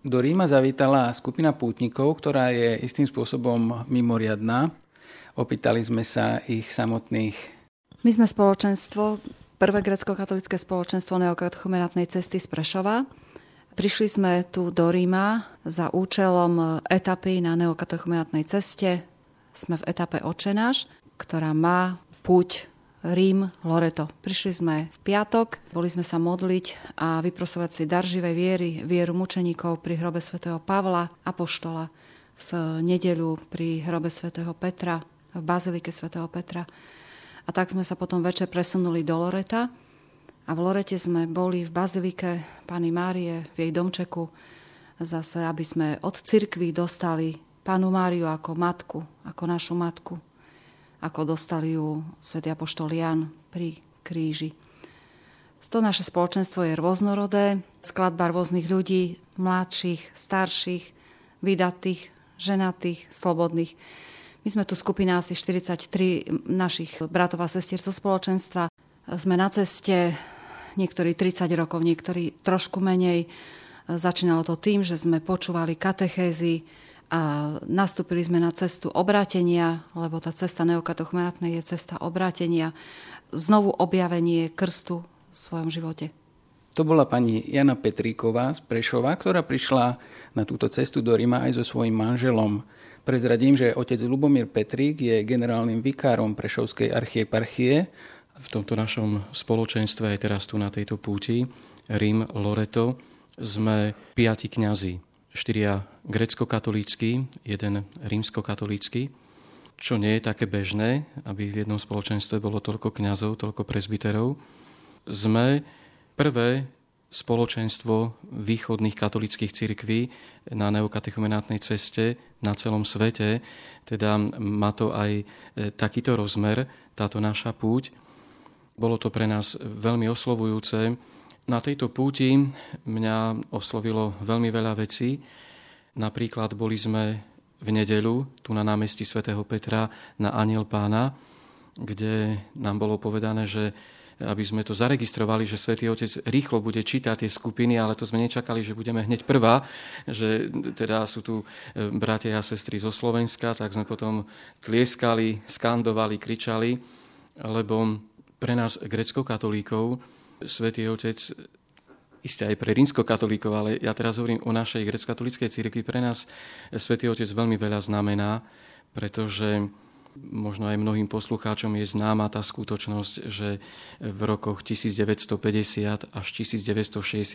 Do Ríma zavítala skupina pútnikov, ktorá je istým spôsobom mimoriadna. Opýtali sme sa ich samotných. My sme spoločenstvo, prvé grécko-katolické spoločenstvo neokatechumenátnej cesty z Prešova. Prišli sme tu do Ríma za účelom etapy na neokatechumenátnej ceste. Sme v etape Otčenáš, ktorá má púť Rím, Loreto. Prišli sme v piatok, boli sme sa modliť a vyprosovať si dar živej viery, vieru mučeníkov pri hrobe svätého Pavla, apoštola, v nedeľu pri hrobe svätého Petra, v bazilike svätého Petra. A tak sme sa potom večer presunuli do Loreta a v Lorete sme boli v bazilike Panny Márie, v jej domčeku, zase, aby sme od cirkvi dostali Pannu Máriu ako matku, ako našu matku, ako dostali ju svätý apoštol Ján pri kríži. To naše spoločenstvo je rôznorodé, skladba rôznych ľudí, mladších, starších, vydatých, ženatých, slobodných. My sme tu skupina asi 43 našich bratov a sestier zo spoločenstva. Sme na ceste, niektorí 30 rokov, niektorí trošku menej. Začínalo to tým, že sme počúvali katechézy, a nastúpili sme na cestu obrátenia, lebo tá cesta neokatechumenátnej je cesta obrátenia, znovu objavenie krstu v svojom živote. To bola pani Jana Petríková z Prešova, ktorá prišla na túto cestu do Ríma aj so svojím manželom. Prezradím, že otec Ľubomír Petrík je generálnym vikárom Prešovskej archieparchie. V tomto našom spoločenstve aj teraz tu na tejto púti Rím, Loreto sme 5 kňazi. 4 grécko-katolícky, 1 rímsko-katolícky, čo nie je také bežné, aby v jednom spoločenstve bolo toľko kňazov, toľko presbyterov. Sme prvé spoločenstvo východných katolíckych cirkví na neokatechumenátnej ceste na celom svete. Teda má to aj takýto rozmer, táto naša púť. Bolo to pre nás veľmi oslovujúce. Na tejto púti mňa oslovilo veľmi veľa vecí. Napríklad boli sme v nedeľu tu na námestí svätého Petra na Anjel Pána, kde nám bolo povedané, že aby sme to zaregistrovali, že Svätý Otec rýchlo bude čítať tie skupiny, ale to sme nečakali, že budeme hneď prvá, že teda sú tu bratia a sestry zo Slovenska, tak sme potom tlieskali, skandovali, kričali, lebo pre nás grécko-katolíkov Svätý Otec, isté aj pre rímskokatolíkov, ale ja teraz hovorím o našej grécko-katolíckej cirkvi, pre nás Svätý Otec veľmi veľa znamená, pretože možno aj mnohým poslucháčom je známa tá skutočnosť, že v rokoch 1950 až 1968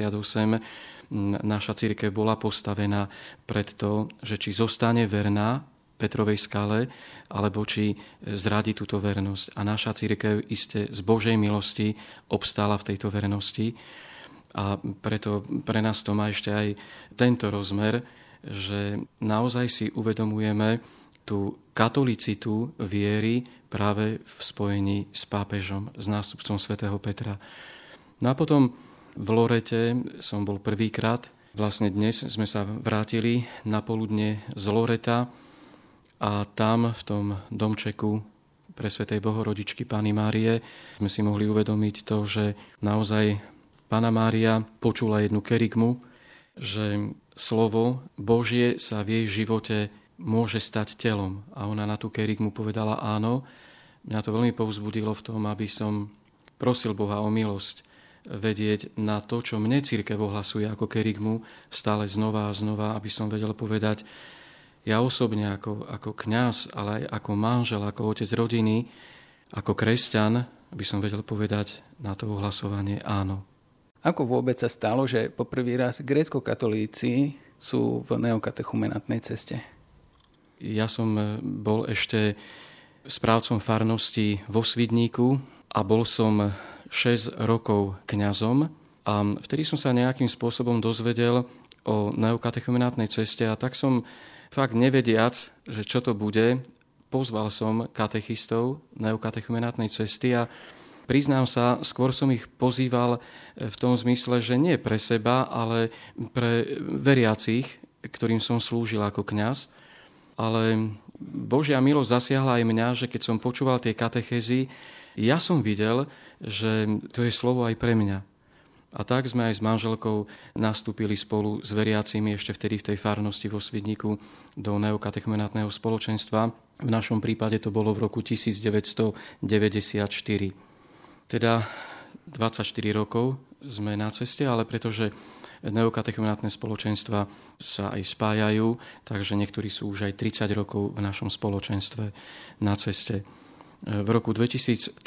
naša cirkev bola postavená pred to, že či zostane verná Petrovej skale, alebo či zradí túto vernosť. A naša cirkev iste z Božej milosti obstála v tejto vernosti. A preto pre nás to má ešte aj tento rozmer, že naozaj si uvedomujeme tú katolicitu viery práve v spojení s pápežom, s nástupcom svätého Petra. No a potom v Lorete som bol prvýkrát. Vlastne dnes sme sa vrátili na poludne z Loreta, a tam v tom domčeku pre svätej Bohorodičky Panny Márie sme si mohli uvedomiť to, že naozaj Panna Mária počula jednu kerygmu, že slovo Božie sa v jej živote môže stať telom. A ona na tú kerygmu povedala áno. Mňa to veľmi povzbudilo v tom, aby som prosil Boha o milosť vedieť na to, čo mne cirkev ohlasuje ako kerygmu, stále znova a znova, aby som vedel povedať, ja osobne ako kňaz, ale aj ako manžel, ako otec rodiny, ako kresťan, by som vedel povedať na to ohlasovanie áno. Ako vôbec sa stalo, že poprvý raz grécko-katolíci sú v neokatechumenátnej ceste? Ja som bol ešte správcom farnosti vo Svidníku a bol som 6 rokov kňazom a vtedy som sa nejakým spôsobom dozvedel o neokatechumenátnej ceste a tak som fakt nevediac, že čo to bude, pozval som katechistov neokatechumenátnej cesty a priznám sa, skôr som ich pozýval v tom zmysle, že nie pre seba, ale pre veriacich, ktorým som slúžil ako kňaz. Ale Božia milosť zasiahla aj mňa, že keď som počúval tie katechézy, ja som videl, že to je slovo aj pre mňa. A tak sme aj s manželkou nastúpili spolu s veriacimi ešte vtedy v tej farnosti vo Svidníku do neokatechumenátneho spoločenstva. V našom prípade to bolo v roku 1994. Teda 24 rokov sme na ceste, ale pretože neokatechumenátne spoločenstva sa aj spájajú, takže niektorí sú už aj 30 rokov v našom spoločenstve na ceste. V roku 2003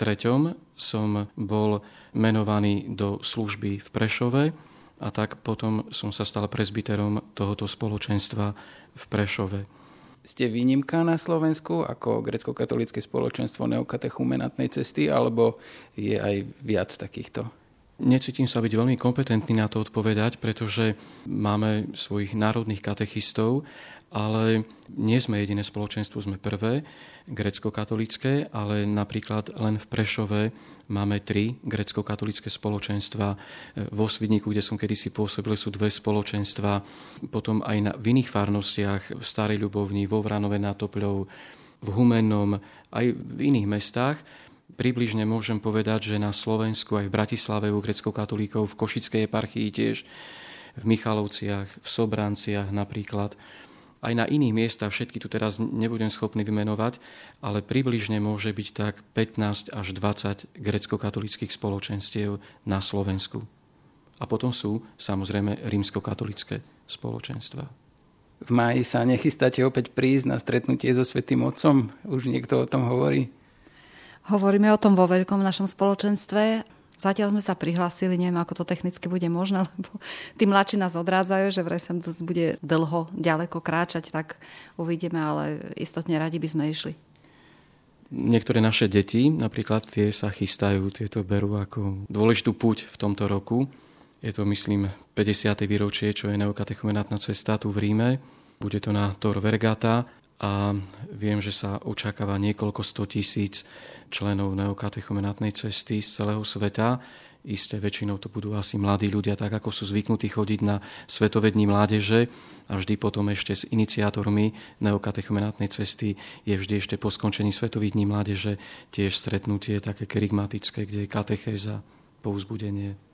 som bol menovaný do služby v Prešove a tak potom som sa stal presbyterom tohoto spoločenstva v Prešove. Ste výnimka na Slovensku ako grécko-katolícke spoločenstvo neokatechumenátnej cesty, alebo je aj viac takýchto? Necítim sa byť veľmi kompetentný na to odpovedať, pretože máme svojich národných katechistov, ale nie sme jediné spoločenstvo, sme prvé, grécko-katolícke, ale napríklad len v Prešove máme 3 grécko-katolícke spoločenstva. Vo Svidníku, kde som kedysi pôsobil, sú 2 spoločenstva. Potom aj v iných farnostiach, v Starej Ľubovni, vo Vranove nad Topľou, v Humennom, aj v iných mestách. Približne môžem povedať, že na Slovensku aj v Bratislave u grécko-katolíkov, v Košickej eparchii tiež, v Michalovciach, v Sobranciach napríklad. Aj na iných miestach, všetky tu teraz nebudem schopný vymenovať, ale približne môže byť tak 15 až 20 grécko-katolíckych spoločenstiev na Slovensku. A potom sú samozrejme rímsko-katolícke spoločenstva. V máji sa nechystáte opäť prísť na stretnutie so Svätým Otcom? Už niekto o tom hovorí? Hovoríme o tom vo veľkom našom spoločenstve. Zatiaľ sme sa prihlásili, neviem, ako to technicky bude možné, lebo tí mladší nás odrádzajú, že vraj sa bude dlho, ďaleko kráčať, tak uvidíme, ale istotne radi by sme išli. Niektoré naše deti, napríklad tie sa chystajú, tieto berú ako dôležitú púť v tomto roku. Je to, myslím, 50. výročie, čo je neokatechumenátna cesta tu v Ríme. Bude to na Tor Vergata a viem, že sa očakáva niekoľko 100 000 členov neokatechumenátnej cesty z celého sveta. Isté väčšinou to budú asi mladí ľudia, tak ako sú zvyknutí chodiť na Svetové dni mládeže a vždy potom ešte s iniciátormi neokatechumenátnej cesty je vždy ešte po skončení Svetových dní mládeže tiež stretnutie také kerygmatické, kde je katechéza, povzbudenie.